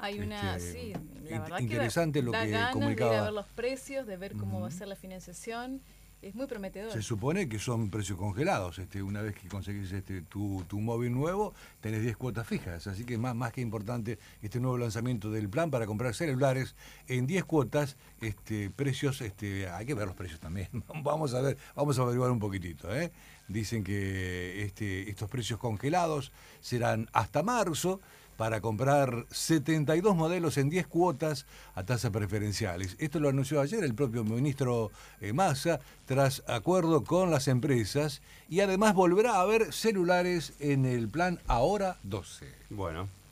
Hay una, sí, la verdad interesante que lo da que ganas de ir a comunicaba. ver los precios, de ver cómo va a ser la financiación. Es muy prometedor. Se supone que son precios congelados. Una vez que conseguís tu móvil nuevo, tenés 10 cuotas fijas. Así que más que importante este nuevo lanzamiento del plan para comprar celulares en 10 cuotas, precios, hay que ver los precios también. Vamos a ver, vamos a averiguar un poquitito, ¿eh? Dicen que estos precios congelados serán hasta marzo para comprar 72 modelos en 10 cuotas a tasas preferenciales. Esto lo anunció ayer el propio ministro Massa, tras acuerdo con las empresas, y además volverá a haber celulares en el plan Ahora 12. Bueno.